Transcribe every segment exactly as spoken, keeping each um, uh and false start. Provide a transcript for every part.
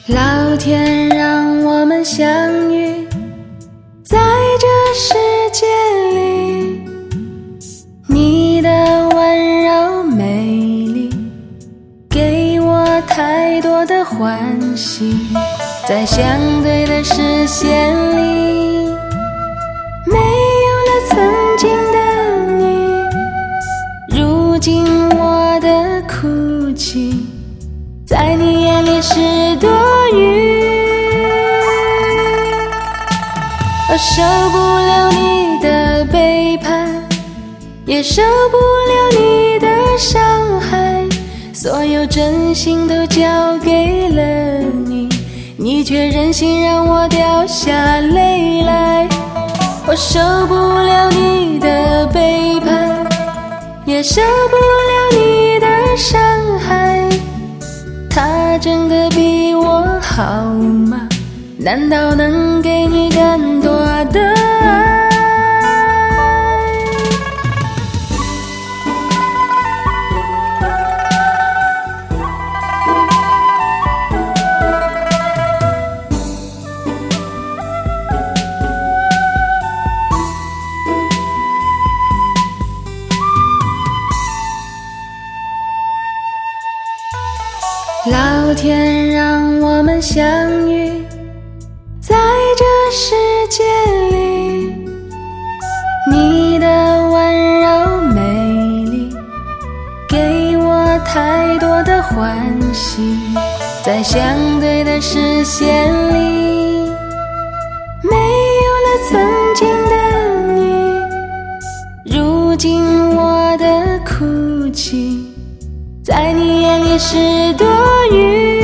老天让我们相遇在这世界里，你的温柔美丽给我太多的欢喜，在相对的视线里没有了曾经的你，如今我的哭泣在你眼里是多余，我受不了你的背叛，也受不了你的伤害，所有真心都交给了你，你却任性让我掉下泪来。我受不了你的背叛，也受不了你的伤害，他真的比我好吗？难道能给你更多的爱？老天让我们相遇在这世界里，你的温柔美丽给我太多的欢喜，在相对的视线里没有了曾经的你，如今我的哭泣在你眼里是多余，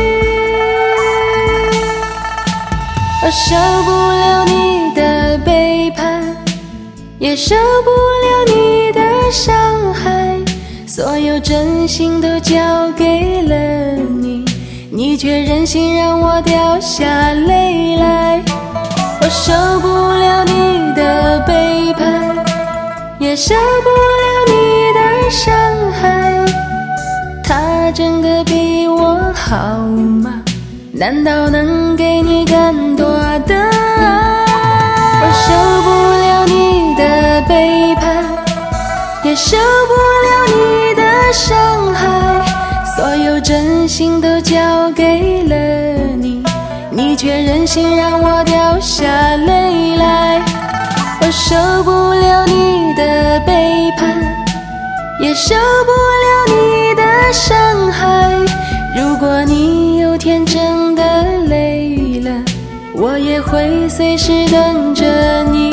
我受不了你的背叛，也受不了你的伤害，所有真心都交给了你，你却任性让我掉下泪来。我受不了你的背叛，也受不了你的伤害，他真的比我好吗？难道能给你更多的爱？我受不了你的背叛，也受不了你的伤害，所有真心都交给了你，你却任性让我掉下泪来。我受不了你的背叛，也受不了你的伤害，如果你有天真的累了，我也会随时等着你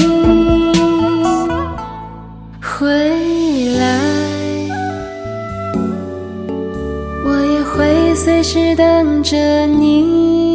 回来，我也会随时等着你。